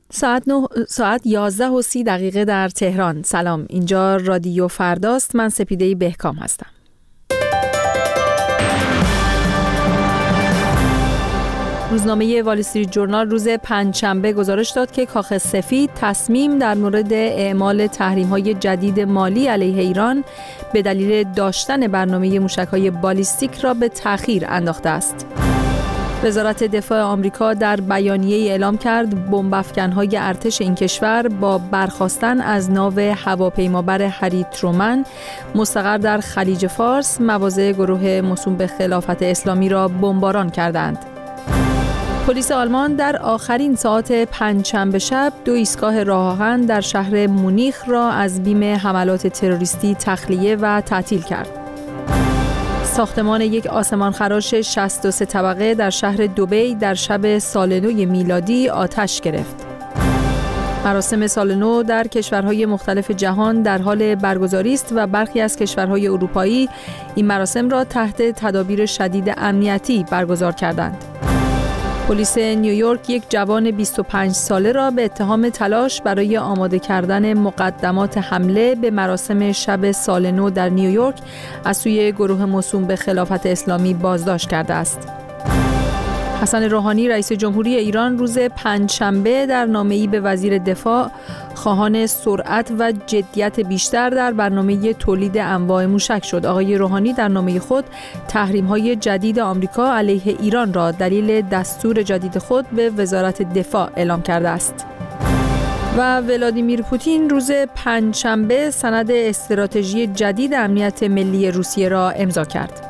ساعت 11:30 در تهران. سلام، اینجا رادیو فرداست. من سپیده بهکام هستم. روزنامه وال استریت جورنال روز پنجشنبه گزارش داد که کاخ سفید تصمیم در مورد اعمال تحریم‌های جدید مالی علیه ایران به دلیل داشتن برنامه موشک‌های بالیستیک را به تأخیر انداخته است. وزارت دفاع آمریکا در بیانیه‌ای اعلام کرد بمب‌افکن‌های ارتش این کشور با برخاستن از ناو هواپیمابر هری ترومن مستقر در خلیج فارس مواضع گروه موسوم به خلافت اسلامی را بمباران کردند. پلیس آلمان در آخرین ساعات پنجشنبه شب 2 ایستگاه راه آهن در شهر مونیخ را از بیم حملات تروریستی تخلیه و تعطیل کرد. ساختمان یک آسمانخراش 63 طبقه در شهر دبی در شب سال نو میلادی آتش گرفت. مراسم سال نو در کشورهای مختلف جهان در حال برگزاری است و برخی از کشورهای اروپایی این مراسم را تحت تدابیر شدید امنیتی برگزار کردند. پلیس نیویورک یک جوان 25 ساله را به اتهام تلاش برای آماده کردن مقدمات حمله به مراسم شب سال نو در نیویورک از سوی گروه موسوم به خلافت اسلامی بازداشت کرده است. حسن روحانی رئیس جمهوری ایران روز پنجشنبه در نامه‌ای به وزیر دفاع خواهان سرعت و جدیت بیشتر در برنامه تولید انواع موشک شد. آقای روحانی در نامه خود تحریم‌های جدید آمریکا علیه ایران را دلیل دستور جدید خود به وزارت دفاع اعلام کرده است. و ولادیمیر پوتین روز پنجشنبه سند استراتژی جدید امنیت ملی روسیه را امضا کرد.